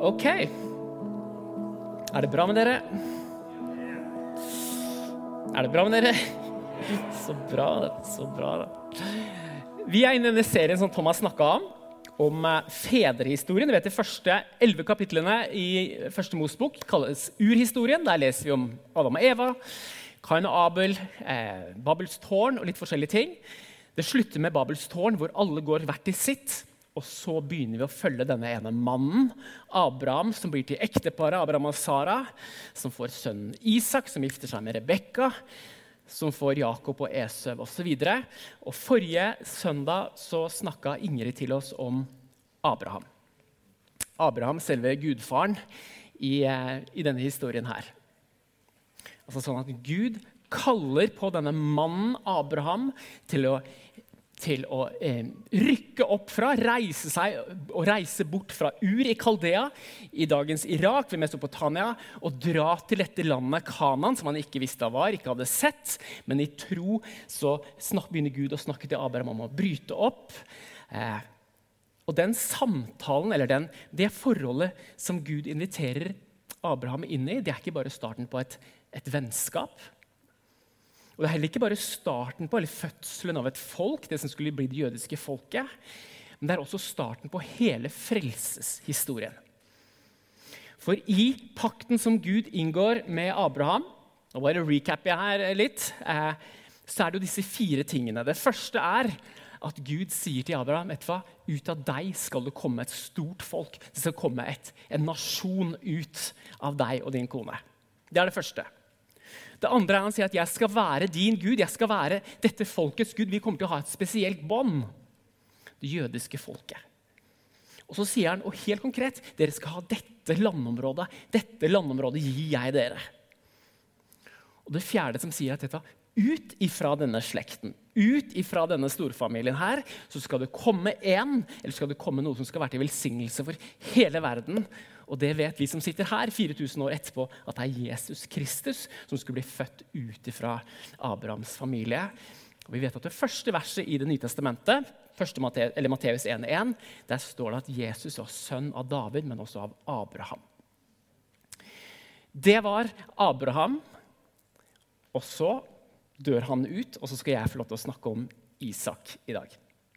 Ok. Det bra med dere? Det bra med dere? Så bra da. Vi inne i denne serien som Thomas snakket om fedrehistorien. Du vet, de første 11 kapitlene i første Mosebok kalles urhistorien. Der leser vi om Adam og Eva, Kain og Abel, Babels tårn og litt forskjellige ting. Det slutter med Babels tårn, hvor alle går hvert til sitt. Og så begynner vi å følge denne ene mannen, Abraham, som blir til ekteparet, Abraham og Sara, som får sønnen Isak, som gifter seg med Rebekka, som får Jakob og Esau og så videre. Og forrige søndag så snakket Ingrid til oss om Abraham. Abraham, selve gudfaren i denne historien her. Altså sånn at Gud kaller på denne mannen Abraham til å rykke opp fra, reise seg og reise bort fra Ur i Kaldea, i dagens Irak, ved Mesopotamia, og dra til dette landet Kanaan, som han ikke visste hva var, ikke hadde sett, men i tro så begynner Gud å snakke til Abraham om å bryte opp. Og den samtalen, eller det forholdet som Gud inviterer Abraham inn i, det ikke bare starten på et vennskap. Og det heller ikke bare starten på, eller fødselen av et folk, det som skulle bli det jødiske folket, men det også starten på hele frelseshistorien. For i pakten som Gud inngår med Abraham, og bare recapper jeg her litt, så det jo disse 4 tingene. Det første at Gud sier til Abraham, ut av deg skal det komme et stort folk. Det skal komme en nasjon ut av deg og din kone. Det det første. Det andre han sier at jeg skal være din Gud, jeg skal være dette folkets Gud. Vi kommer til å ha et spesielt bånd, det jødiske folket. Og så sier han, og helt konkret, dere skal ha dette landområdet gir jeg dere. Og det fjerde som sier at dette, ut ifra denne slekten, ut ifra denne storfamilien her, så skal det komme eller skal det komme noe som skal være til velsignelse for hele verden. Og det vet vi som sitter her 4000 år etterpå, at det Jesus Kristus som skulle bli født ut ifra Abrahams familie. Og vi vet at det første verset i det nye testamentet, Matteus 1,1, der står det at Jesus var sønn av David, men også av Abraham. Det var Abraham, og så dør han ut, og så skal jeg få lov til å snakke om Isak i dag.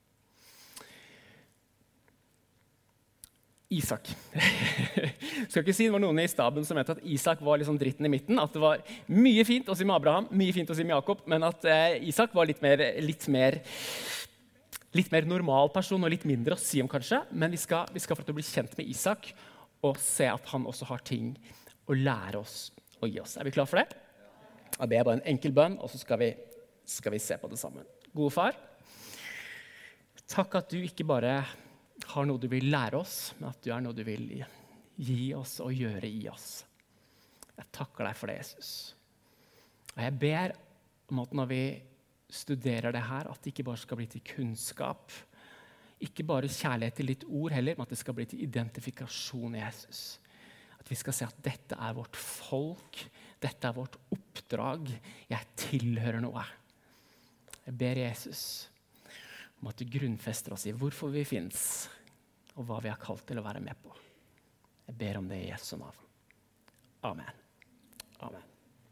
Isak. Skal ikke si det var noen i staben som mente at Isak var liksom dritten i midten, at det var mye fint å si med Abraham, mye fint å si med Jakob, men at Isak var litt mer normal person og litt mindre å si om kanskje, men vi skal få til å bli kjent med Isak og se at han også har ting å lære oss og gi oss. Vi klar for det? Jeg ber bare en enkel bønn, og så skal vi se på det sammen. Gode far, takk at du ikke bare har noe du vil lære oss, men at du noe du vil gi oss og gjøre i oss. Jeg takker deg for det, Jesus. Og jeg ber om at når vi studerer det her, at det ikke bare skal bli til kunnskap, ikke bare kjærlighet til ditt ord heller, men at det skal bli til identifikasjon, Jesus. At vi skal se at dette vårt folk, dette vårt oppdrag, jeg tilhører noe. Jeg ber Jesus om at du grunnfester oss i hvorfor vi finnes, og hva vi har kalt til å være med på. Jeg ber om det i Jesu navn. Amen. Amen.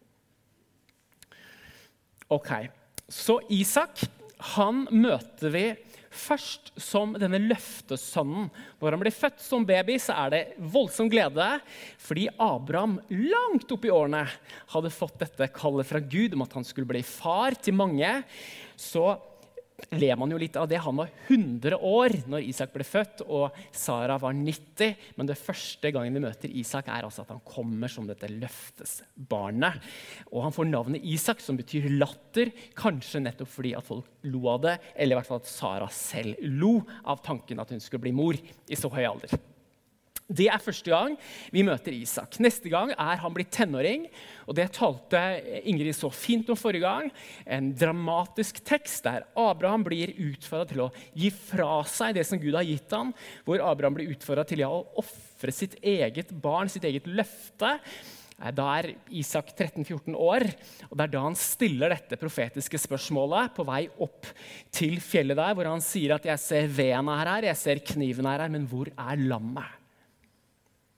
Ok, så Isak, han møter vi først som denne løftesønnen. Når han blir født som baby, så det voldsom glede, fordi Abraham langt opp i årene hadde fått dette kallet fra Gud om at han skulle bli far til mange. Så ler man jo litt av det. Han var 100 år når Isak ble født, og Sara var 90. Men det første gangen vi møter Isak altså at han kommer som dette løftesbarnet. Og han får navnet Isak, som betyr latter, kanskje nettopp fordi at folk lo av det, eller i hvert fall at Sara selv lo av tanken at hun skulle bli mor i så høy alder. Det første gang vi møter Isak. Neste gang han blitt tenåring, og det talte Ingrid så fint om forrige gang. En dramatisk tekst der Abraham blir utfordret til å gi fra seg det som Gud har gitt ham, hvor Abraham blir utfordret til å offre sitt eget barn, sitt eget løfte. Da Isak 13-14 år, og det da han stiller dette profetiske spørsmålet på vei opp til fjellet der, hvor han sier at jeg ser veden her, jeg ser kniven her, men hvor lammet?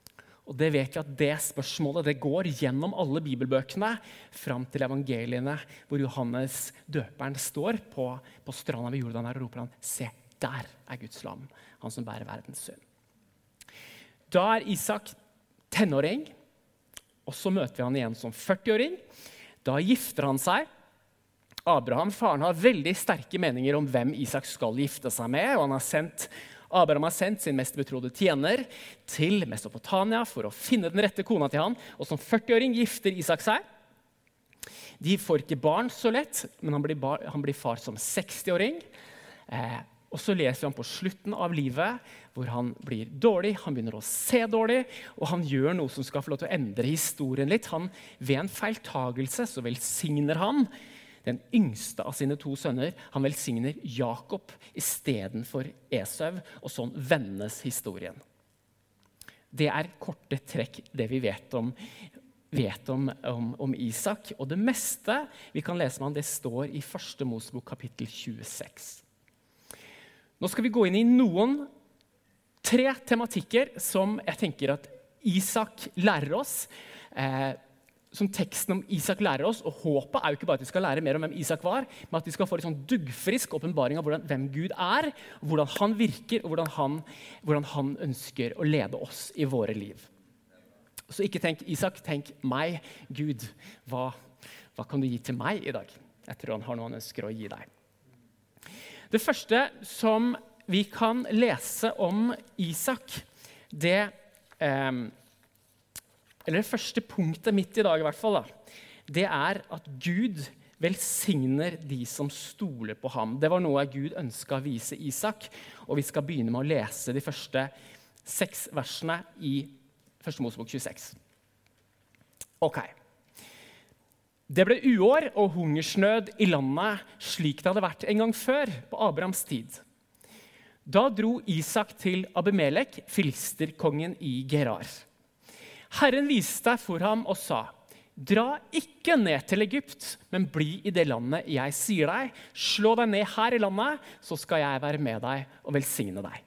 Og det vet vi at det spørsmålet det går gjennom alle bibelbøkene fram til evangeliene, hvor Johannes døperen står på stranda ved Jordan her og roper han, se, der Guds lam, han som bærer verdens synd. Da Isak tenåring, og så møter vi han igjen som 40-åring. Da gifter han seg. Abraham, faren, har veldig sterke meninger om hvem Isak skal gifte seg med, og Abraham har sendt sin mest betrodde tjener til Mesopotamia for å finne den rette kona til han, og som 40-åring gifter Isak seg. De får ikke barn så lett, men han blir far som 60-åring. Og så leser vi han på slutten av livet, hvor han blir dårlig, han begynner å se dårlig, og han gjør noe som skal få lov til å endre historien litt. Ved en feiltagelse så velsigner han den yngste av sine 2 sønner. Han velsigner Jakob i stedet for Esau, og sånn vendes historien. Det korte trekk det vi vet om Isak, og det meste vi kan lese om han, det står i 1. Mosebok kapittel 26. Nå skal vi gå inn i 3 tematikker som jeg tenker at Isak lærer oss, som teksten om Isak lærer oss, og håpet jo ikke bare at vi skal lære mer om hvem Isak var, men at vi skal få en sånn duggfrisk åpenbaring av hvem Gud hvordan han virker, og hvordan han ønsker å lede oss i våre liv. Så ikke tenk Isak, tenk meg, Gud, hva kan du gi til meg i dag? Jeg tror han har noe han ønsker å gi deg. Det første som vi kan lese om Isak, eller det første punktet mitt i dag i hvert fall, det at Gud velsigner de som stoler på ham. Det var noe Gud ønsket å vise Isak, og vi skal begynne med å lese de første 6 versene i 1. Mosebok 26. Ok. Det ble uår og hungersnød i landet slik det hadde vært en gang før på Abrahams tid. Da dro Isak til Abimelek, filisterkongen i Gerar. Herren viste for ham og sa, dra ikke ned til Egypt, men bli i det landet jeg sier deg. Slå deg ned her i landet, så skal jeg være med deg og velsigne deg.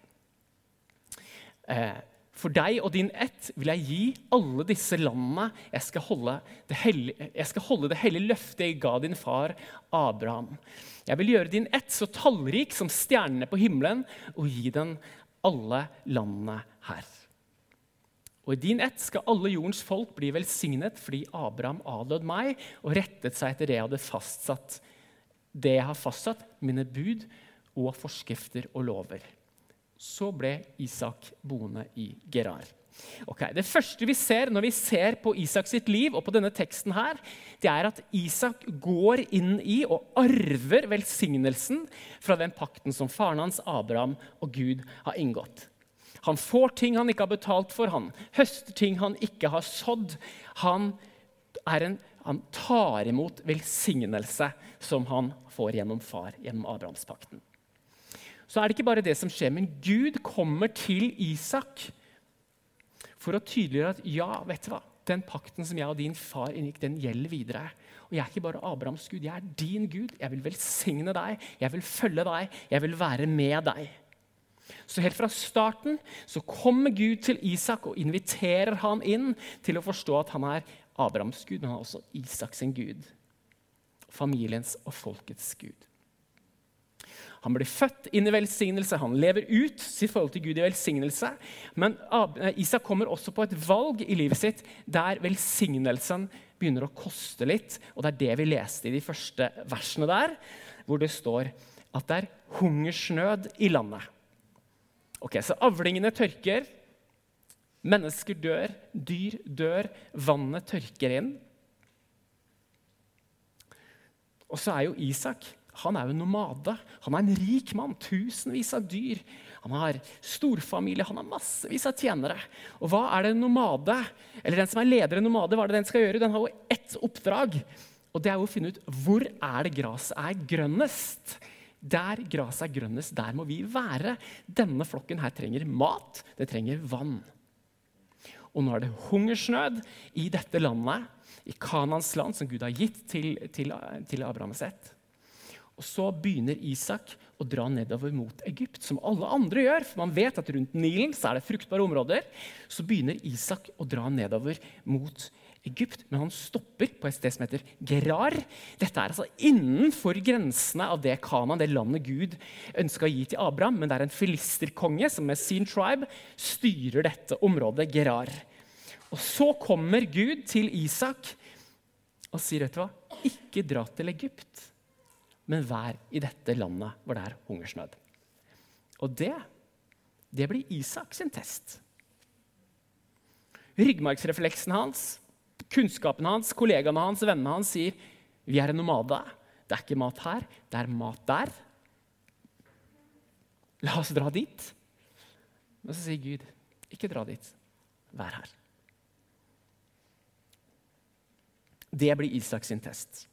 For deg og din ett vil jeg gi alle disse landene. Jeg skal holde det hellige løftet jeg ga din far Abraham. Jeg vil gjøre din ett så tallrik som stjernene på himmelen, og gi den alle landene her. Og i din ett skal alle jordens folk bli velsignet, fordi Abraham adlød meg og rettet seg etter det jeg har fastsatt, mine bud og forskrifter og lover. Så ble Isak boende i Gerar. Okay, det første vi ser når vi ser på Isak sitt liv og på denne teksten her, det at Isak går inn i og arver velsignelsen fra den pakten som faren hans Abraham og Gud har inngått. Han får ting han ikke har betalt for, han høster ting han ikke har sådd. Han tar imot velsignelse som han får gjennom far, gjennom Abrahamspakten. Så det ikke bare det som skjer, men Gud kommer til Isak for å tydeliggjøre at ja, vet du hva? Den pakten som jeg og din far inngikk, den gjelder videre. Og jeg ikke bare Abrahams Gud, jeg din Gud. Jeg vil velsigne deg, jeg vil følge deg, jeg vil være med deg. Så helt fra starten så kommer Gud til Isak og inviterer han inn til å forstå at han Abrahams Gud, men han også Isaks Gud. Familiens og folkets Gud. Han blir født inn i velsignelse, han lever ut sitt forhold til Gud i velsignelse, men Isak kommer også på et valg i livet sitt der velsignelsen begynner å koste litt, og det det vi leste i de første versene der, hvor det står at det hungersnød i landet. Ok, så avlingene tørker, mennesker dør, dyr dør, vannet tørker inn. Og så jo Isak, han jo en nomade, han en rik mann, tusenvis av dyr, han har storfamilie, han har massevis av tjenere. Og hva det en nomade, eller den som leder en nomade, hva det den skal gjøre? Den har jo ett oppdrag, og det jo å finne ut hvor det graset grønnest. Der graset grønnest, der må vi være. Denne flokken her trenger mat, det trenger vann. Og nå det hungersnød i dette landet, i Kanans land, som Gud har gitt til Abrahams ett. Og så begynner Isak å å dra nedover mot Egypt, som alle andre gjør. For man vet at rundt Nilen så det fruktbare områder. Så begynner Isak å dra nedover mot Egypt, men han stopper på et sted som heter Gerar. Dette altså innenfor grensene av det Kanaan, det landet Gud ønsket å gi til Abraham, men det en filisterkonge som med sin tribe styrer dette området, Gerar. Og så kommer Gud til Isak og sier, vet du hva, ikke dra til Egypt, men vær i dette landet hvor det hungersnød. Og det blir Isak sin test. Ryggmargsrefleksen hans, kunnskapen hans, kollegaene hans, vennene hans sier, vi en nomade, det ikke mat her, det mat der. La oss dra dit. Men så sier Gud, ikke dra dit, vær her. Det blir Isak sin test.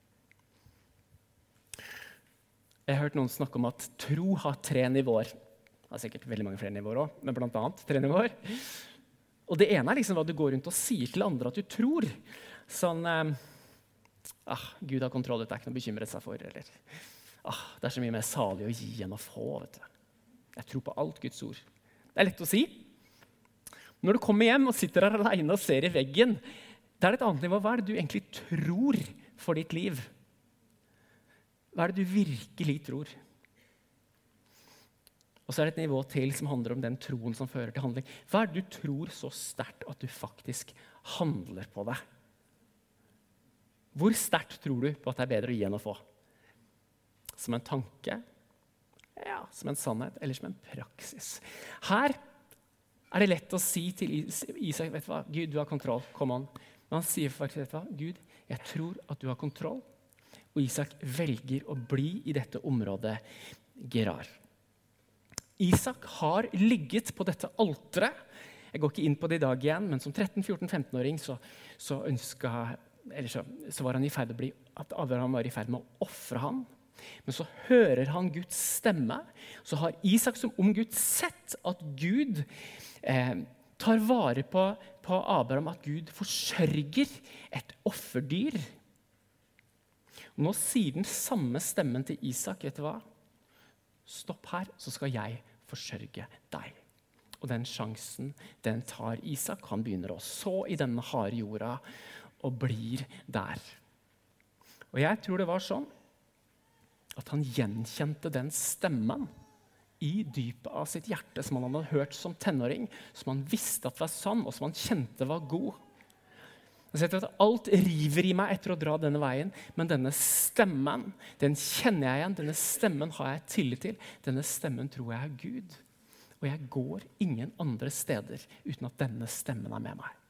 Jeg har hørt noen snakke om at tro har 3 nivåer. Det sikkert veldig mange flere nivåer også, men blant annet 3 nivåer. Og det ene liksom hva du går rundt og sier til andre at du tror. Sånn, Gud har kontroll, det ikke noe å bekymre seg for. Eller, det så mye mer salig å gi enn å få. Vet du. Jeg tror på alt Guds ord. Det lett å si. Når du kommer hjem og sitter her alene og ser i veggen, det et annet nivå. Hva det du egentlig tror for ditt liv? Hva det du virkelig tror? Og så det et nivå til som handler om den troen som fører til handling. Hva det du tror så sterkt at du faktisk handler på det? Hvor sterkt tror du på at det bedre å gi enn å få? Som en tanke? Ja, som en sannhet eller som en praksis? Her det lett å si til Isak, vet du hva? Gud, du har kontroll, kom an. Men han sier faktisk, vet du hva? Gud, jeg tror at du har kontroll. Og Isak velger å bli i dette området Gerar. Isak har ligget på dette alteret. Jeg går ikke inn på det i dag igjen, men som 13-14-15-åring så var han i ferd med at Abraham var i ferd med å offre han. Men så hører han Guds stemme. Så har Isak som ung Gud sett at Gud tar vare på Abraham, at Gud forsørger et offerdyr. Og nå sier den samme stemmen til Isak, vet du hva? Stopp her, så skal jeg forsørge deg. Og den sjansen, den tar Isak. Han begynner å så i denne harde jorda og blir der. Og jeg tror det var sånn at han gjenkjente den stemmen i dypet av sitt hjerte som han hadde hørt som tenåring, som han visste at var sann, og som han kjente var god. Alt river i meg etter å dra denne veien, men denne stemmen, den kjenner jeg igjen, denne stemmen har jeg tillit til, denne stemmen tror jeg Gud. Og jeg går ingen andre steder uten at denne stemmen med meg.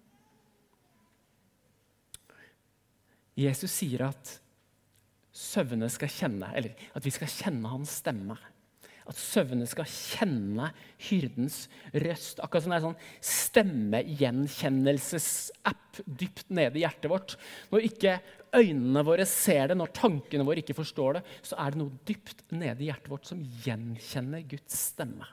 Jesus sier at søvnene skal kjenne, eller at vi skal kjenne hans stemme. At søvnene skal kjenne hyrdens røst. Akkurat som det sånn stemmegjenkjennelsesapp dypt nede i hjertet vårt. Når ikke øynene våre ser det, når tankene våre ikke forstår det, så det noe dypt nede i hjertet vårt som gjenkjenner Guds stemme.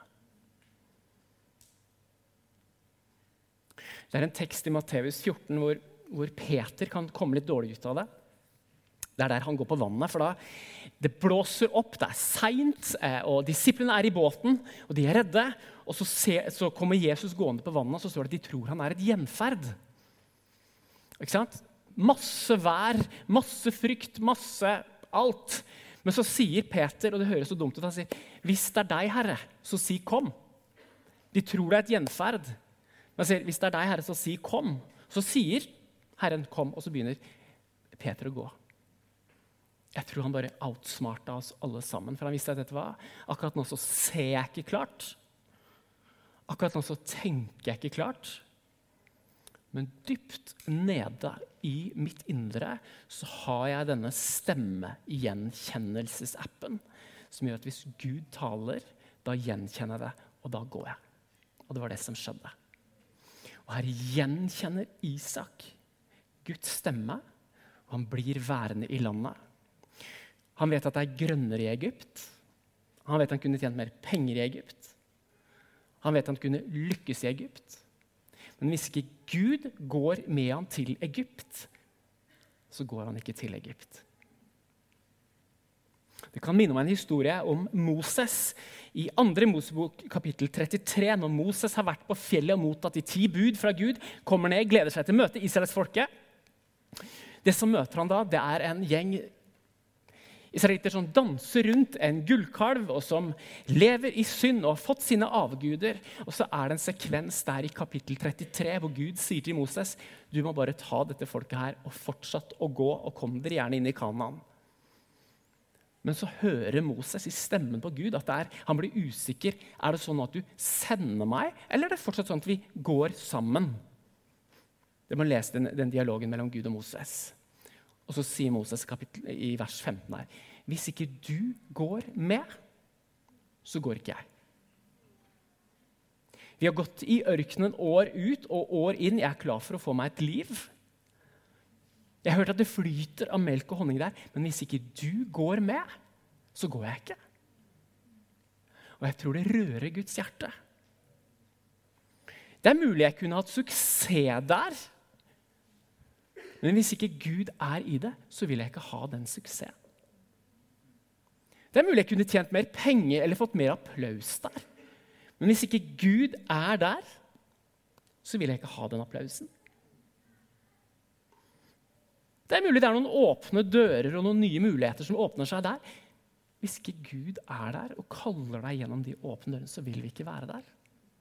Det en tekst i Matteus 14 hvor Peter kan komme litt dårlig ut av det. Det der han går på vannet, for da det blåser opp, det sent, og disiplene i båten, og de redde. Og så kommer Jesus gående på vannet, og så står det at de tror han et gjenferd. Ikke sant? Masse vær, masse frykt, masse alt. Men så sier Peter, og det høres så dumt ut, han sier, hvis det deg, Herre, så si kom. De tror det et gjenferd. Men han sier, hvis det deg, Herre, så si kom. Så sier Herren kom, og så begynner Peter å gå. Jeg tror han bare outsmarta oss alle sammen, for han visste at dette var akkurat nå så ser jeg ikke klart. Akkurat nå så tenker jeg ikke klart. Men dypt nede i mitt indre så har jeg denne stemmegjenkjennelsesappen som gjør at hvis Gud taler, da gjenkjenner jeg det, og da går jeg. Og det var det som skjedde. Og her gjenkjenner Isak Guds stemme, og han blir værende i landet. Han vet at det grønnere i Egypt. Han vet han kunne tjent mer penger i Egypt. Han vet han kunne lykkes i Egypt. Men hvis ikke Gud går med han til Egypt, så går han ikke til Egypt. Det kan minne om en historie om Moses. I 2. Mosebok kapittel 33, når Moses har vært på fjellet og mottatt de 10 bud fra Gud, kommer ned, gleder seg til å møte Israels folke. Det som møter han da, det er en gjeng israelitter som danser rundt en gullkalv, og som lever i synd og har fått sine avguder. Og så er det en sekvens der i kapittel 33, hvor Gud sier til Moses, du må bare ta dette folket her og fortsatt å gå, og kom dere gjerne inn i Kanaan. Men så hører Moses i stemmen på Gud at han blir usikker. Er det sånn at du sender meg, eller er det fortsatt sånn at vi går sammen? Det må lese den dialogen mellom Gud og Moses. Og så sier Moses i vers 15 her, hvis ikke du går med, så går ikke jeg. Vi har gått i ørkenen år ut og år inn. Jeg er klar for å få meg et liv. Jeg har hørt at det flyter av melk og honning der, men hvis ikke du går med, så går jeg ikke. Og jeg tror det rører Guds hjerte. Det er mulig jeg kunne hatt suksess der, men hvis ikke Gud er i det, så vil jeg ikke ha den suksessen. Det er mulig jeg kunne tjent mer penger eller fått mer applaus der, men hvis ikke Gud er der, så vil jeg ikke ha den applausen. Det er mulig det er noen åpne dører og noen nye muligheter som åpner seg der. Hvis ikke Gud er der og kaller deg gjennom de åpne dørene, så vil vi ikke være der.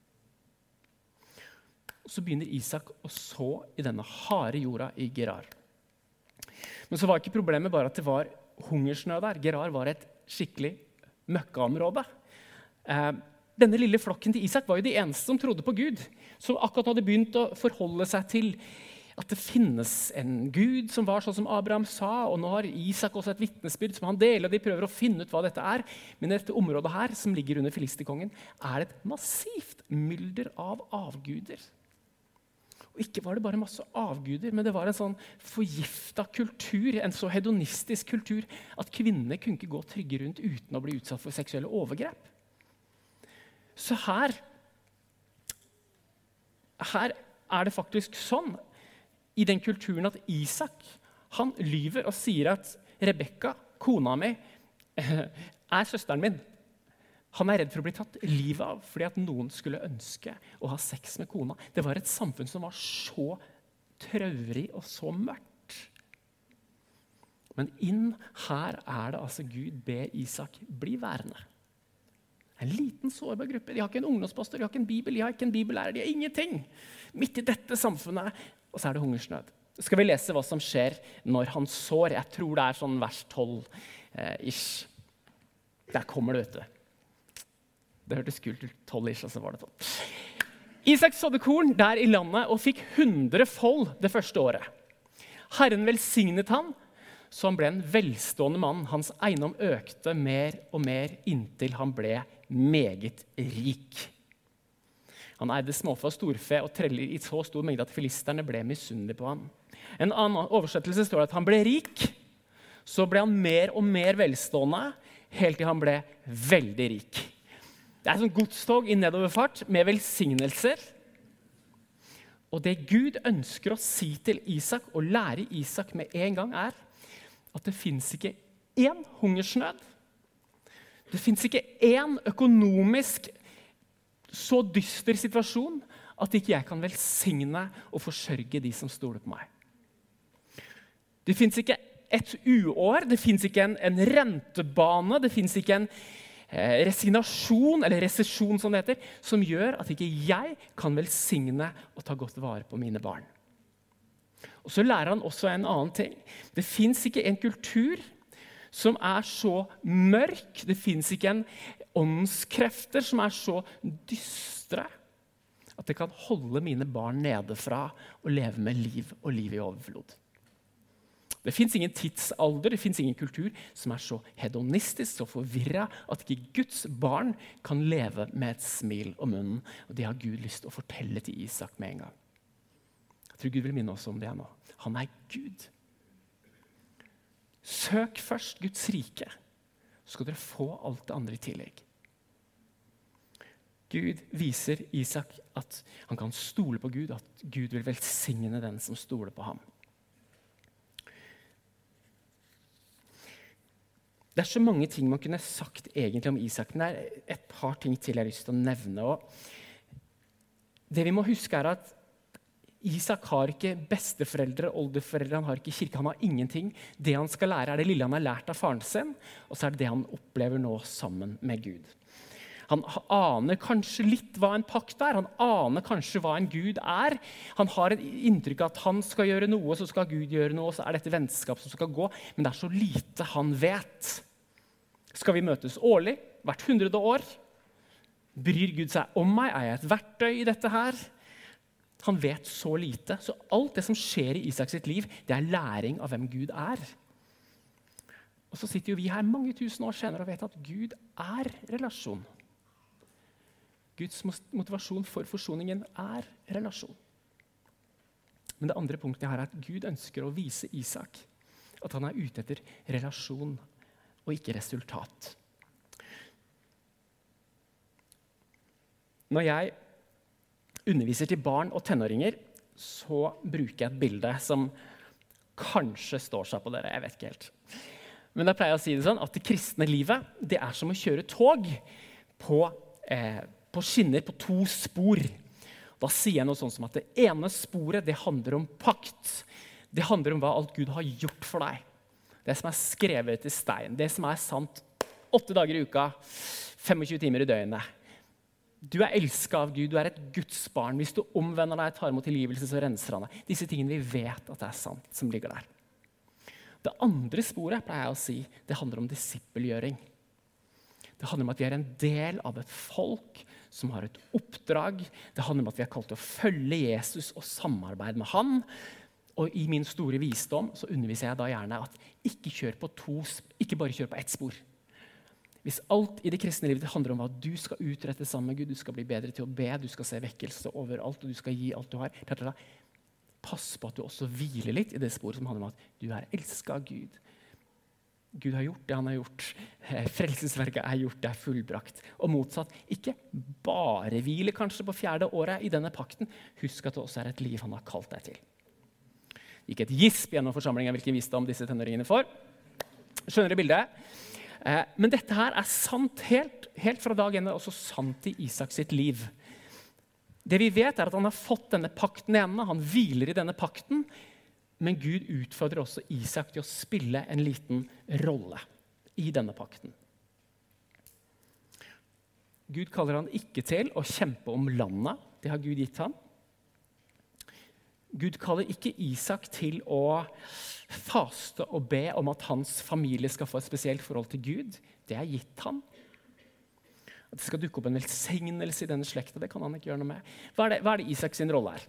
Og så begynner Isak å så i denne harde jorda i Gerar. Men så var ikke problemet bare at det var hungersnød der. Gerar var et skikkelig møkkaområde. Denne lille flokken til Isak var jo de eneste som trodde på Gud, som akkurat hadde begynt å forholde seg til at det finnes en Gud som var sånn som Abraham sa, og nå har Isak også et vitnesbyrd som han deler, og de prøver å finne ut hva dette er. Men i dette området her, som ligger under filisterkongen, er det et massivt mylder av avguder. Og ikke var det bare masse avguder, men det var en sånn forgiftet kultur, en så hedonistisk kultur, at kvinnene kunne ikke gå trygge rundt uten å bli utsatt for seksuelle overgrep. Så her er det faktisk sånn, i den kulturen at Isak, han lyver og sier at Rebekka, kona mi, er søsteren min. Han er redd for å bli tatt livet av, fordi at noen skulle ønske å ha sex med kona. Det var et samfunn som var så traurig og så mørkt. Men inn her er det altså Gud ber Isak bli værende. En liten sårbar gruppe. De har ikke en ungdomspastor, de har ikke en bibel, de har ikke en bibellærer, de har ingenting. Midt i dette samfunnet, og så er det hungersnød. Skal vi lese hva som skjer når han sår? Jeg tror det er sånn vers 12-ish. Der kommer det, vet du. Det hørtes kult ut, 12-ish, og så var det 12. Isak sådde korn der i landet og fikk 100 fold det første året. Herren velsignet han, så han ble en velstående mann. Hans eiendom økte mer og mer inntil han ble meget rik. Han eide småfe og storfe og treller i så stor mengde at filisterne ble misunnelige på ham. En annen oversettelse står det at han ble rik, så ble han mer og mer velstående, helt til han ble veldig rik. Det er et sånt godstog i nedoverfart med velsignelser. Og det Gud ønsker å si til Isak og lære Isak med en gang er at det finnes ikke én hungersnød. Det finnes ikke én økonomisk så dyster situasjon at ikke jeg kan velsigne og forsørge de som stoler på meg. Det finnes ikke et uår, det finnes ikke en rentebane, det finnes ikke en resignasjon eller resesjon som det heter, som gjør at ikke jeg kan velsigne og ta godt vare på mine barn. Og så lærer han også en annen ting. Det finnes ikke en kultur som er så mørk, det finnes ikke en åndskrefter som er så dystre at det kan holde mine barn nede fra å leve med liv og liv i overflod. Det finnes ingen tidsalder, det finnes ingen kultur som er så hedonistisk, så forvirret at ikke Guds barn kan leve med et smil om munnen. Og det har Gud lyst til å fortelle til Isak med en gang. Jeg tror Gud vil minne oss om det nå. Han er Gud. Søk først Guds rike, så skal dere få alt det andre i tillegg. Gud viser Isak at han kan stole på Gud, at Gud vil velsigne den som stoler på ham. Det så mange ting man kunne sagt egentlig om Isak, men det et par ting til jeg har lyst til å nevne. Og det vi må huske at Isak har ikke besteforeldre, oldeforeldre, han har ikke kirke, han har ingenting. Det han skal lære det lille han har lært av faren sin, og så det han opplever nå sammen med Gud. Han aner kanskje litt hva en pakt han aner kanskje hva en Gud Han har et inntrykk av at han skal gjøre noe, så skal Gud gjøre noe, og så dette vennskap som skal gå, men det så lite han vet. Skal vi møtes årlig, hvert 100 år? Bryr Gud seg om meg? Jeg et verktøy i dette her? Han vet så lite, så alt det som skjer i Isaks sitt liv, det læring av hvem Gud Og så sitter jo vi her mange tusen år senere og vet at Gud relasjon. Guds motivasjon for forsoningen relasjon. Men det andre punktet her at Gud ønsker å vise Isak at han ute etter relasjon og ikke resultat. Når jeg underviser til barn og tenåringer, så bruker jeg et bilde som kanskje står seg på dere, jeg vet ikke helt. Men da pleier jeg å si det sånn at det kristne livet, det som å kjøre tog på skinner på 2 spor. Da sier jeg noe sånn som at det ene sporet, det handler om pakt. Det handler om hva alt Gud har gjort for deg. Det som skrevet i stein, det som sant 8 dager i uka, 25 timer i døgnet. Du elsket av Gud, du et Guds barn. Hvis du omvender deg, tar imot tilgivelse, så renser han deg. Disse tingene vi vet at det sant, som ligger der. Det andre sporet, pleier jeg å si, det handler om disippelgjøring. Det handler om at vi en del av et folk som har et oppdrag. Det handler om at vi kalt til å følge Jesus og samarbeide med han. Og i min store visdom så underviser jeg da gjerne at ikke bare kjør på ett spor. Hvis alt i det kristne livet handler om hva du skal utrette sammen med Gud, du skal bli bedre til å be, du skal se vekkelse overalt, og du skal gi alt du har. Pass på at du også hviler litt i det sporet som handler om at du elsket av Gud. Gud har gjort det han har gjort. Frelsesverket gjort, det fullbrakt. Og motsatt, ikke bare hvile kanskje på 4. året i denne pakten. Husk at det også et liv han har kalt deg til. Ikke et gisp gjennom forsamlingen hvilken visdom disse tenåringene får. Skjønner du bildet? Men dette her sant helt fra dag 1, også sant i Isak sitt liv. Det vi vet at han har fått denne pakten igjen, han hviler i denne pakten, men Gud utfordrer også Isak til å spille en liten rolle i denne pakten. Gud kaller han ikke til å kjempe om landet, det har Gud gitt ham. Gud kaller ikke Isak til å faste og be om at hans familie skal få et spesielt forhold til Gud. Det gitt ham. At det skal dukke opp en velsignelse i denne slekta, det kan han ikke gjøre noe med. Hva er det Isak sin rolle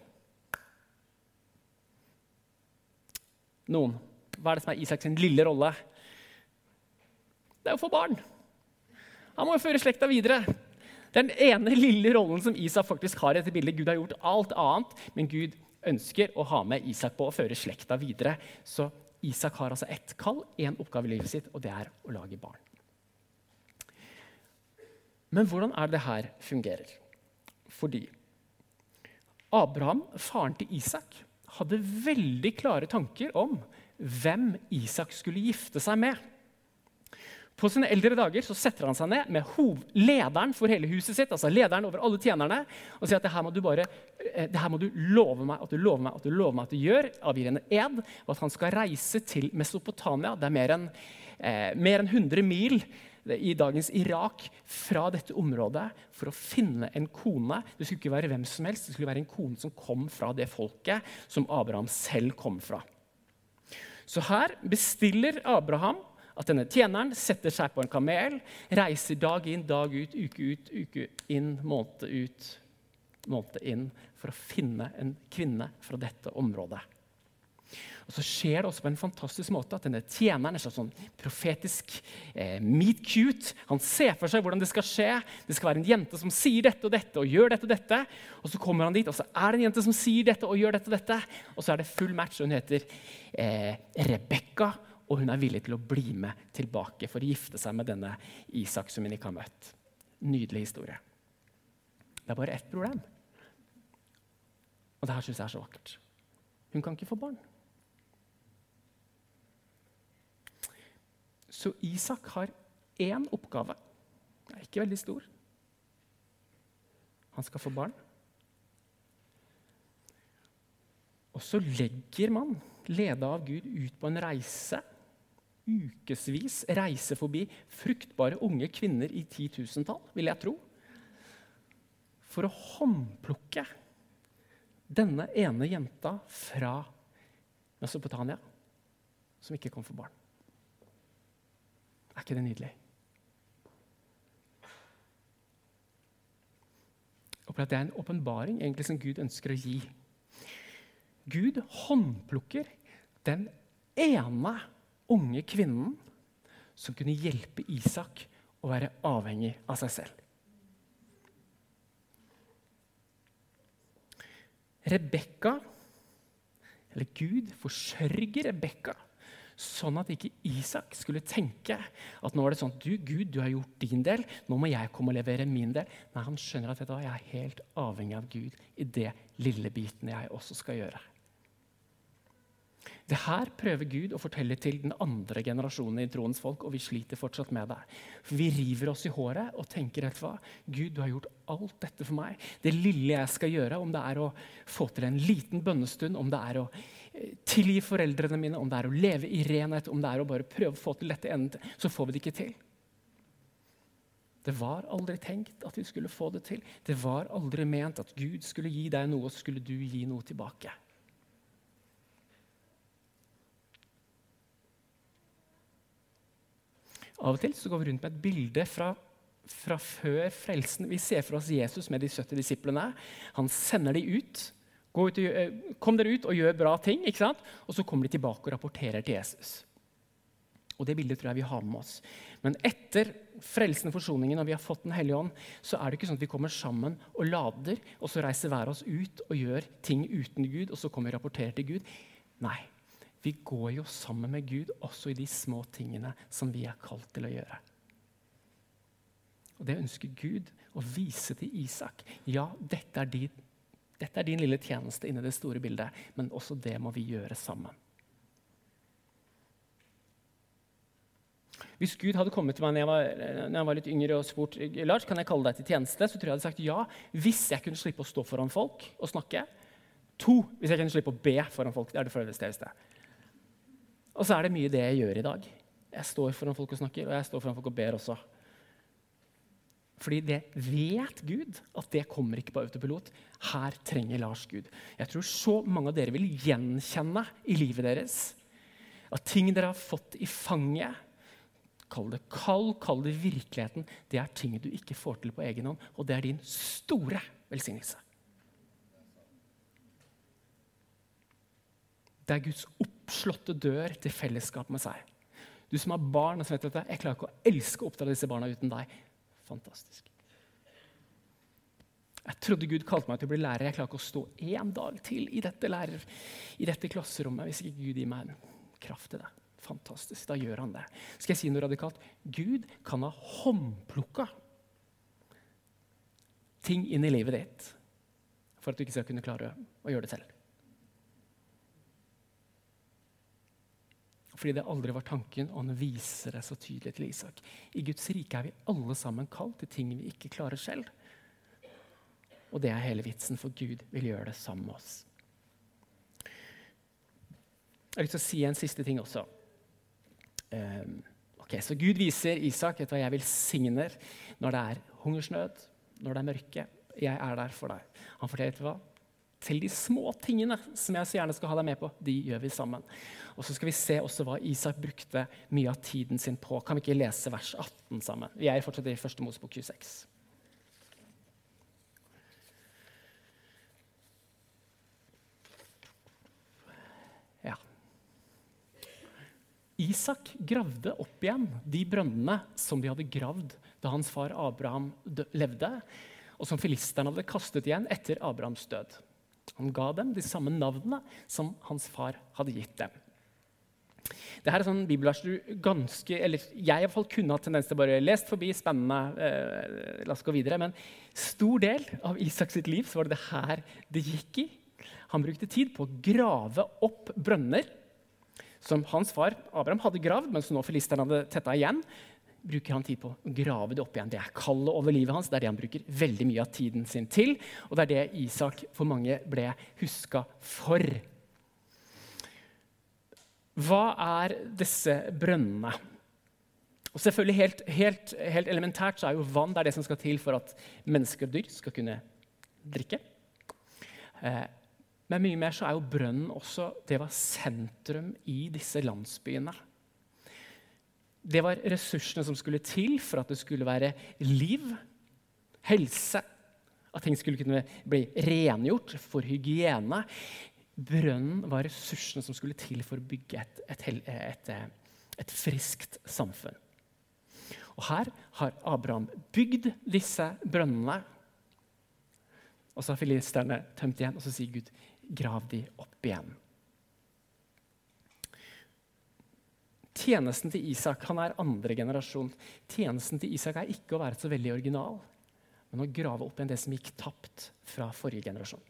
Noen. Hva det som Isak sin lille rolle? Det å få barn. Han må jo føre slekta videre. Det den ene lille rollen som Isak faktisk har i dette bildet. Gud har gjort alt annet, men Gud ønsker å ha med Isak på å føre slekta videre. Så Isak har altså ett kall, en oppgave i livet sitt, og det å lage barn. Men hvordan det her fungerer? Fordi Abraham, faren til Isak, hadde veldig klare tanker om hvem Isak skulle gifte seg med. På sine eldre dager så setter han seg ned med lederen for hele huset sitt, altså lederen over alle tjenerne, og sier at det her må du love meg at du gjør, avgir en ed, og at han skal reise til Mesopotamia. Det mer enn 100 mil i dagens Irak fra dette området for å finne en kone. Det skulle ikke være hvem som helst, det skulle være en kone som kom fra det folket som Abraham selv kom fra. Så her bestiller Abraham at denne tjeneren setter seg på en kamel, reiser dag inn, dag ut, uke inn, måned ut, måned inn, for å finne en kvinne fra dette området. Og så skjer det også på en fantastisk måte at denne tjeneren sånn profetisk meet cute. Han ser for seg hvordan det skal skje. Det skal være en jente som sier dette og dette og gjør dette og dette. Og så kommer han dit, og så det en jente som sier dette og gjør dette og dette. Og så det full match, og hun heter Rebekka, og hun villig til å bli med tilbake for å gifte seg med denne Isak som hun ikke har møtt. Nydelig historie. Det bare ett problem. Og det her synes jeg så vakkert. Hun kan ikke få barn. Så Isak har én oppgave. Den er ikke veldig stor. Han skal få barn. Og så legger man, ledet av Gud, ut på en reise, ukesvis reise forbi fruktbare unge kvinner i 10 000-tall, vil jeg tro, for å håndplukke denne ene jenta fra Mesopotamia, som ikke kom for barn. Er ikke det nydelig? Og det er en åpenbaring egentlig som Gud ønsker å gi. Gud håndplukker den ene unge kvinnen som kunne hjelpe Isak å være avhengig av seg selv. Rebekka, eller Gud, forsørger Rebekka, sånn at ikke Isak skulle tenke at nå er det sånn at Gud, du har gjort din del, nå må jeg komme og levere min del. Nei, han skjønner at jeg er helt avhengig av Gud i det lille biten jeg også skal gjøre. Det her prøver Gud å fortelle til den andre generasjonen i troens folk, og vi sliter fortsatt med det. For vi river oss i håret og tenker etter hva? Gud, du har gjort alt dette for meg. Det lille jeg skal gjøre, om det er å få til en liten bønnestund, om det er å tilgi foreldrene mine, om det er å leve i renhet, om det er å bare prøve å få til dette enden, så får vi det ikke til. Det var aldri tenkt at vi skulle få det til. Det var aldri ment at Gud skulle gi deg noe, og så skulle du gi noe tilbake. Av og til så går vi rundt med et bilde fra før frelsen. Vi ser for oss Jesus med de 70 disiplene. Han sender de ut. Kom dere ut og gjør bra ting, ikke sant? Og så kommer de tilbake og rapporterer til Jesus. Og det bildet tror jeg vi har med oss. Men etter frelsen og forsoningen, og vi har fått Den hellige ånd, så er det ikke sånn at vi kommer sammen og lader, og så reiser hver oss ut og gjør ting uten Gud, og så kommer vi og rapporterer til Gud. Nei. Vi går jo sammen med Gud også i de små tingene som vi er kalt til å gjøre. Og det ønsker Gud å vise til Isak. Ja, dette er din lille tjeneste inne i det store bildet, men også det må vi gjøre sammen. Hvis Gud hadde kommet til meg når jeg var litt yngre og spurt Lars, kan jeg kalle deg til tjeneste, så tror jeg jeg hadde sagt ja, hvis jeg kunne slippe å stå foran folk og snakke. 2, hvis jeg kunne slippe å be foran folk. Det er det fløyeste jeg visste. Og så er det mye det jeg gjør i dag. Jeg står foran folk og snakker, og jeg står foran folk og ber også. Fordi det vet Gud, at det kommer ikke på autopilot. Her trenger Lars Gud. Jeg tror så mange av dere vil gjenkjenne i livet deres at ting dere har fått i fanget, kall det kall, kall det virkeligheten, det er ting du ikke får til på egen hånd, og det er din store velsignelse. Det er Guds oppslåtte dør til fellesskap med seg. Du som har barn, og som vet at jeg klarer ikke å elske å oppdra disse barna uten deg. Fantastisk. Jeg trodde Gud kalte meg til å bli lærer. Jeg klarer ikke å stå en dag til i dette klasserommet hvis ikke Gud gir meg en kraft til det. Fantastisk, da gjør han det. Skal jeg si noe radikalt? Gud kan ha håndplukka ting inn i livet ditt for at du ikke skal kunne klare å gjøre det selv. Fordi det aldri var tanken, og han viser det så tydelig til Isak. I Guds rike er vi alle sammen kalt til ting vi ikke klarer selv. Og det er hele vitsen, for Gud vil gjøre det sammen med oss. Jeg har lyst til å si en siste ting også. Så Gud viser Isak at jeg velsigner når det er hungersnød, når det er mørke. Jeg er der for deg. Han forteller hva? Til de små tingene som jeg så gjerne skal ha deg med på, de gjør vi sammen. Og så skal vi se også hva Isak brukte mye av tiden sin på. Kan vi ikke lese vers 18 sammen? Vi er fortsatt i 1. Mosebok 26. Ja. Isak gravde opp igjen de brønnene som de hadde gravd da hans far Abraham levde, og som filisterne hadde kastet igjen etter Abrahams død. Han ga dem de samme navnene som hans far hadde gitt dem. Dette er sånn bibelvers du jeg i hvert fall kunne ha tendens til bare lest forbi, spennende, la oss gå videre, men stor del av Isaks sitt liv så var det her det gikk i. Han brukte tid på å grave opp brønner som hans far Abraham hadde gravd, men som nå filisterne hadde tettet igjen, bruker han tid på å grave det opp igjen. Det kallet over livet hans, det det han bruker veldig mye av tiden sin til, og det det Isak for mange ble husket for. Hva disse brønnene? Og selvfølgelig helt elementært så jo vann det som skal til for at mennesker og dyr skal kunne drikke. Men mye mer så jo brønnen også, det var sentrum i disse landsbyene. Det var ressursene som skulle til for at det skulle være liv, helse, at ting skulle kunne bli rengjort for hygiene. Brønnen var ressursene som skulle til for å bygge et friskt samfunn. Og her har Abraham bygd disse brønnene, og så har filisterne tømt igjen, og så sier Gud, grav de opp igjen. Tjenesten til Isak, han andre generasjon. Tjenesten til Isak ikke å være så veldig original, men å grave opp igjen det som gikk tapt fra forrige generasjon.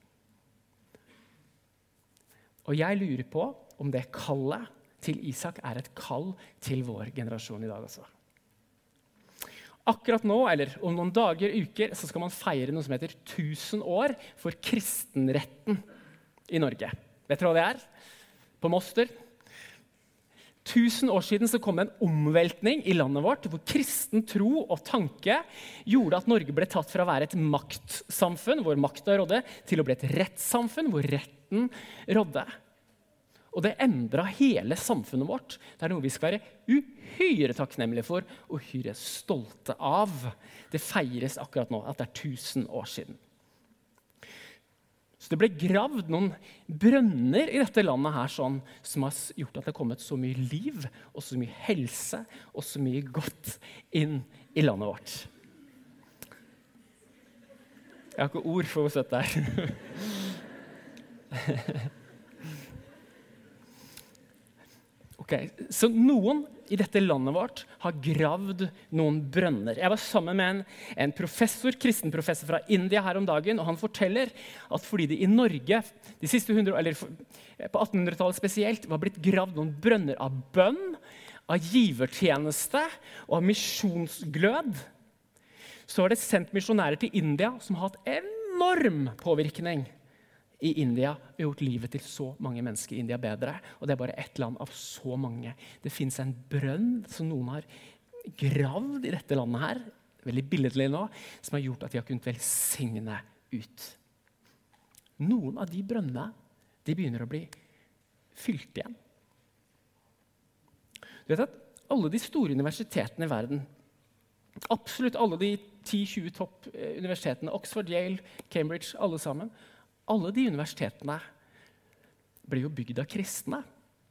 Og jeg lurer på om det kallet til Isak et kall til vår generasjon i dag også. Akkurat nå, eller om noen dager, uker, så skal man feire noe som heter 1000 år for kristenretten i Norge. Vet dere hva det På Moster. 1000 år siden så kom en omveltning i landet vårt, hvor kristen tro og tanke gjorde at Norge ble tatt fra å være et maktsamfunn, hvor makta rådde, til å bli et rettssamfunn, hvor retten rådde. Og det endret hele samfunnet vårt. Det noe vi skal være uhyre takknemlige for, og uhyre stolte av. Det feires akkurat nå, at det 1000 år siden. Så det ble gravd noen brønner i dette landet her, sånn, som har gjort at det har kommet så mye liv, og så mye helse, og så mye godt inn i landet vårt. Jeg har ikke ord for å støtte her. Okay, så noen i dette landet vårt har gravd noen brønner. Jeg var sammen med en professor, kristen professor fra India her om dagen, og han forteller at fordi det i Norge de siste 100 år, eller på 1800-tallet spesielt, var blitt gravd noen brønner av bønn, av givertjeneste og av misjonsglød, så var det sendt misjonærer til India som har hatt enorm påvirkning i India og gjort livet til så mange mennesker i India bedre. Og det bare ett land av så mange. Det finnes en brønn som noen har gravd i dette landet her, veldig billedlig nå, som har gjort at de har kunnet velsigne ut. Noen av de brønnene, de begynner å bli fylt igjen. Du vet at alle de store universitetene i verden, absolutt alle de 10-20 topp universitetene, Oxford, Yale, Cambridge, alle sammen, alle de universitetene ble jo bygd av kristne.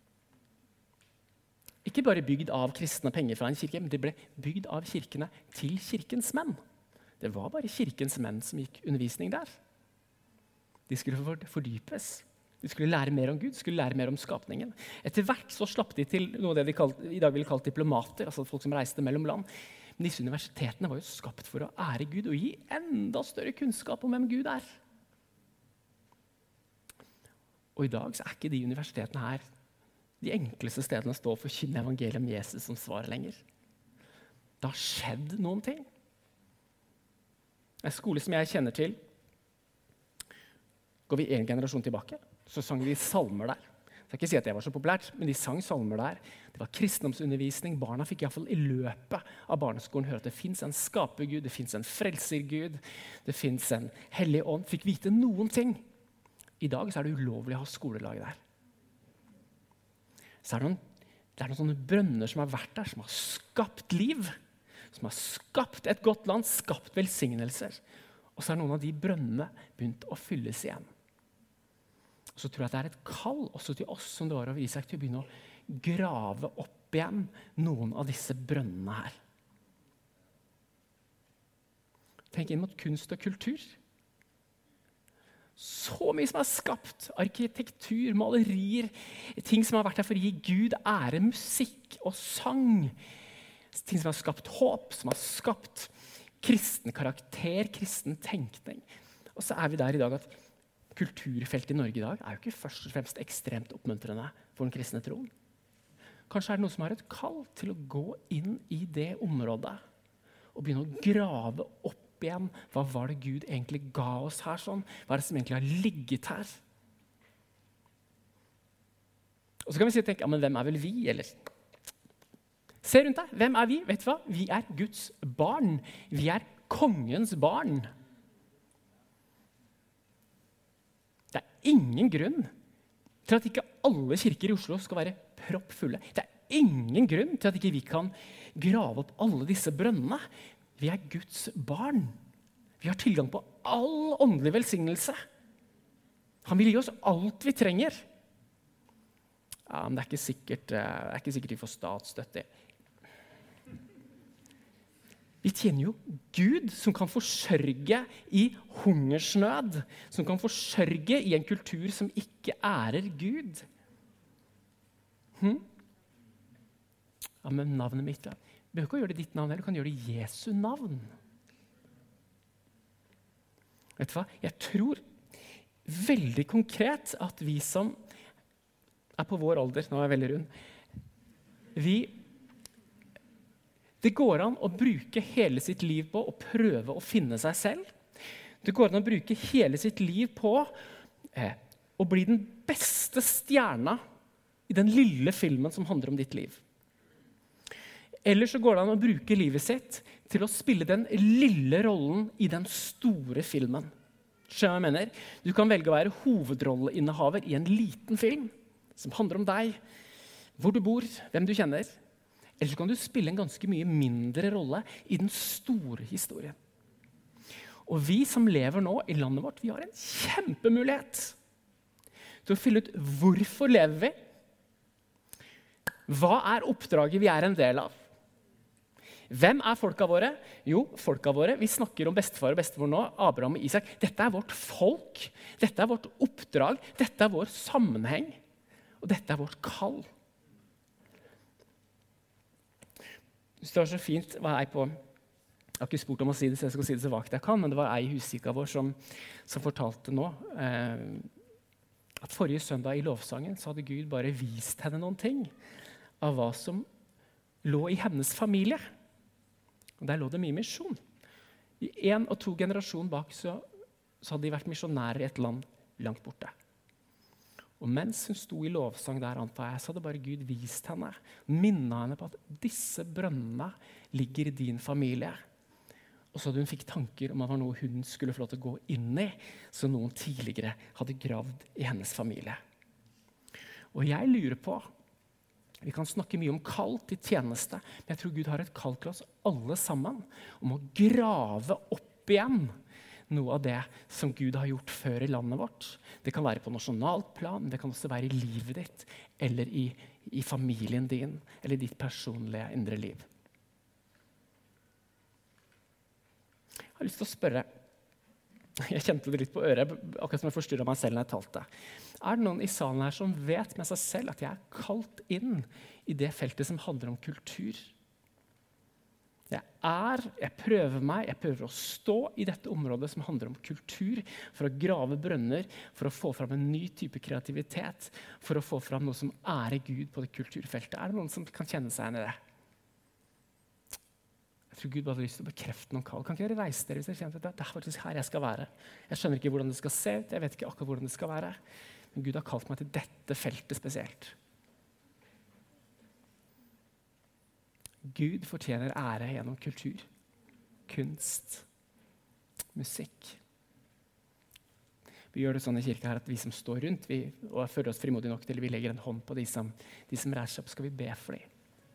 Ikke bare bygd av kristne penger fra en kirke, men de ble bygd av kirkene til kirkens menn. Det var bare kirkens menn som gikk undervisning der. De skulle fordypes. De skulle lære mer om Gud, de skulle lære mer om skapningen. Etter hvert så slapp de til noe av det vi i dag ville kalt diplomater, altså folk som reiste mellom land. Men disse universitetene var jo skapt for å ære Gud og gi enda større kunnskap om hvem Gud Og i dag så ikke de universitetene her de enkleste stedene å stå og forkynne evangeliet om Jesus som svar lenger. Det har skjedd noen ting. En skole som jeg kjenner til, går vi en generasjon tilbake, så sang vi salmer der. Jeg skal ikke si at det var så populært, men de sang salmer der. Det var kristendomsundervisning. Barna fikk i hvert fall i løpet av barneskolen høre at det finnes en skapergud, det finnes en frelsergud, det finnes en hellig ånd. Fikk vite noen ting. I dag så det ulovlig å ha skolelag der. Så det noen sånne brønner som har vært der, som har skapt liv, som har skapt et godt land, skapt velsignelser. Og så noen av de brønnene begynt å fylles igjen. Og så tror jeg at det et kall også til oss som det var av Isak, til å begynne å grave opp igjen noen av disse brønnene her. Tenk inn mot kunst og kultur. Så mye som skapt, arkitektur, malerier, ting som har vært her for å gi Gud ære, musikk og sang. Ting som har skapt håp, som har skapt kristen karakter, kristen tenkning. Og så vi der i dag at kulturfeltet i Norge i dag jo ikke først og fremst ekstremt oppmuntrende for den kristne troen. Kanskje det noen som har et kall til å gå inn i det området og begynne å grave opp igjen. Hva var det Gud egentlig ga oss her sånn? Hva det som egentlig har ligget her? Og så kan vi tenke, ja, men hvem vel vi, eller? Se rundt deg, hvem vi? Vet du hva? Vi Guds barn. Vi kongens barn. Det ingen grunn til at ikke alle kirker i Oslo skal være proppfulle. Det ingen grunn til at ikke vi kan grave opp alle disse brønnene. Vi Guds barn. Vi har tilgang på all åndelig velsignelse. Han vil gi oss alt vi trenger. Ja, men det ikke sikkert vi får statsstøtte. Vi tjener jo Gud som kan forsørge i hungersnød, som kan forsørge i en kultur som ikke ærer Gud. Ja, men navnet mitt, da. Du behøver ikke å gjøre det ditt navn, eller du kan gjøre det Jesu navn. Vet du hva? Jeg tror veldig konkret at vi som på vår alder, nå jeg veldig rund, det går an å bruke hele sitt liv på å prøve å finne seg selv. Det går an å bruke hele sitt liv på å bli den beste stjerna i den lille filmen som handler om ditt liv. Eller så går det an å bruke livet sitt til å spille den lille rollen i den store filmen. Skjønner hva jeg mener? Du kan velge å være hovedrolleinnehaver i en liten film som handler om deg, hvor du bor, hvem du kjenner. Eller så kan du spille en ganske mye mindre rolle i den store historien. Og vi som lever nå i landet vårt, vi har en kjempemulighet til å finne ut hvorfor lever vi. Hva oppdraget vi en del av? Hvem folka våre? Jo, folka våre, vi snakker om bestefar og bestemor nå, Abraham og Isak. Dette vårt folk, dette vårt oppdrag, dette vår sammenheng, og dette vårt kall. Det var så fint, jeg har ikke spurt om å si det, så jeg skal si det så vagt jeg kan, men det var i huskirka vår som fortalte nå at forrige søndag i lovsangen så hadde Gud bare vist henne noen ting av hva som lå i hennes familie. Og der lå det mye misjon. I 1 og 2 generasjoner bak så hadde de vært misjonærer i et land langt borte. Og mens hun sto i lovsang der, antar jeg, så hadde bare Gud vist henne, minnet henne på at disse brønnene ligger i din familie. Og så hadde hun fikk tanker om at det var noe hun skulle få lov til å gå inn i, som noen tidligere hadde gravd i hennes familie. Og jeg lurer på, vi kan snakke mye om kall til tjeneste, men jeg tror Gud har et kall til oss alle sammen, om å grave opp igjen noe av det som Gud har gjort før i landet vårt. Det kan være på nasjonalt plan, det kan også være i livet ditt, eller i familien din, eller i ditt personlige indre liv. Jeg har lyst til å spørre, jeg kjente det litt på øret, akkurat som jeg forstyrret meg selv når jeg talte. Det noen i salen her som vet med seg selv at jeg kalt inn i det feltet som handler om kultur? Jeg prøver å stå i dette området som handler om kultur, for å grave brønner, for å få fram en ny type kreativitet, for å få fram noe som ærer Gud på det kulturfeltet. Det noen som kan kjenne seg igjen i det? Jeg tror Gud bare hadde lyst til å bekrefte noen kall. Kan ikke dere reise dere hvis dere kjenner at det faktisk her jeg skal være? Jeg skjønner ikke hvordan det skal se ut, jeg vet ikke akkurat hvordan det skal være, men Gud har kalt meg til dette feltet spesielt. Gud fortjener ære gjennom kultur, kunst, musikk. Vi gjør det sånn i kirka her at vi som står rundt, og føler oss frimodige nok til, vi legger en hånd på de som reiser seg opp, skal vi be for dem.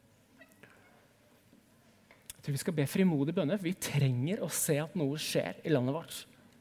Jeg tror vi skal be frimodige bønner, for vi trenger å se at noe skjer i landet vårt.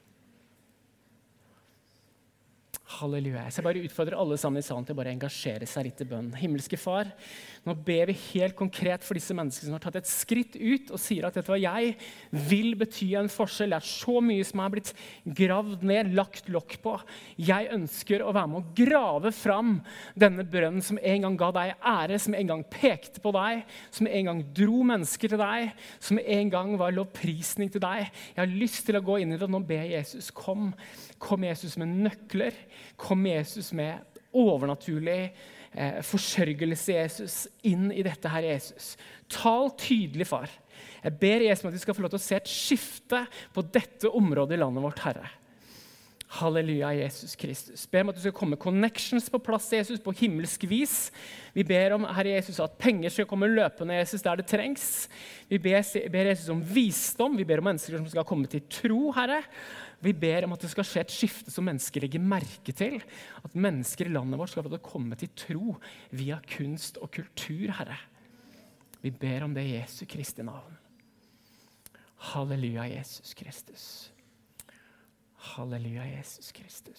Halleluja. Så jeg bare utfordrer alle sammen i salen til å bare engasjere seg litt i bønn. Himmelske far, nå ber vi helt konkret for disse menneskene som har tatt et skritt ut og sier at jeg vil bety en forskjell. Det så mye som har blitt gravd ned, lagt lokk på. Jeg ønsker å være med å grave fram denne brønnen som en gang ga deg ære, som en gang pekte på deg, som en gang dro mennesker til deg, som en gang var lovprisning til deg. Jeg har lyst til å gå inn i det, og nå ber Jesus, kom Jesus med nøkler, kom Jesus med overnaturlig forsørgelse, Jesus, inn i dette her, Jesus. Tal tydelig, far. Jeg ber Jesus om at vi skal få lov til å se et skifte på dette området i landet vårt, Herre. Halleluja, Jesus Kristus. Ber om at du skal komme connections på plass, Jesus, på himmelsk vis. Vi ber om, Herre Jesus, at penger skal komme løpende, Jesus, der det trengs. Vi ber Jesus om visdom. Vi ber om mennesker som skal komme til tro, Herre. Vi ber om at det skal skje et skifte som mennesker legger merke til. At mennesker i landet vårt skal få komme til tro via kunst og kultur, Herre. Vi ber om det i Jesu Kristi navn. Halleluja, Jesus Kristus. Halleluja, Jesus Kristus.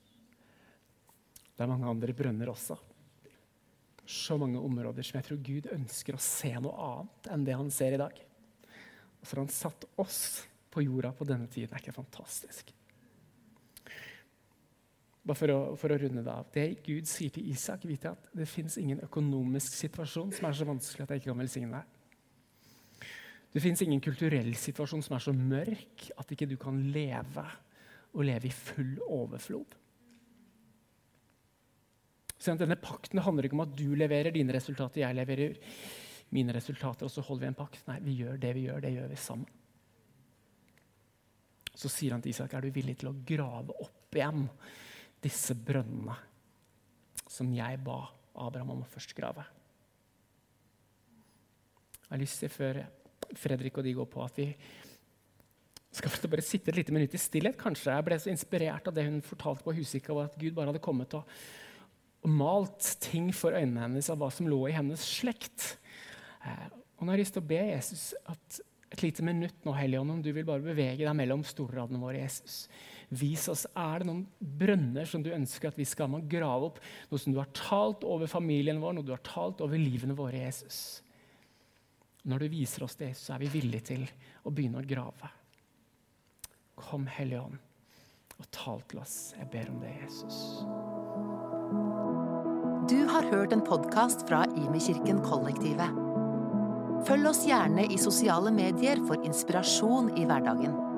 Det mange andre brønner også. Så mange områder som jeg tror Gud ønsker å se noe annet enn det han ser i dag. Og så har han satt oss på jorda på denne tiden. Det ikke fantastisk? Bare for å runde det av. Det Gud sier til Isak, vet jeg at det finnes ingen økonomisk situasjon som så vanskelig at jeg ikke kan velsigne deg. Det finnes ingen kulturell situasjon som så mørk at ikke du kan leve og leve i full overflod. Så denne pakten handler ikke om at du leverer dine resultater, jeg leverer mine resultater, og så holder vi en pakt. Nei, vi gjør, det gjør vi sammen. Så sier han til Isak, du villig til å grave opp igjen disse brønnene som jeg ba Abraham om å først grave? Jeg har lyst til, før Fredrik og de går på, at vi skal bare sitte et lite minutt i stillhet. Kanskje jeg ble så inspirert av det hun fortalte på Husika, at Gud bare hadde kommet og malt ting for øynene hennes av hva som lå i hennes slekt. Og nå har jeg lyst til å be Jesus at et lite minutt nå, Helligånd, om du vil bare bevege deg mellom storradene våre, Jesus. Vis oss, det noen brønner som du ønsker at vi skal grave opp, noe som du har talt over familien vår, noe du har talt over livene våre, Jesus. Når du viser oss det, så vi villige til å begynne å grave. Kom, Helligånd, og tal til oss. Jeg ber om det, Jesus. Du har hørt en podcast fra Imi-kirken Kollektivet. Følg oss gjerne i sosiale medier for inspirasjon i hverdagen.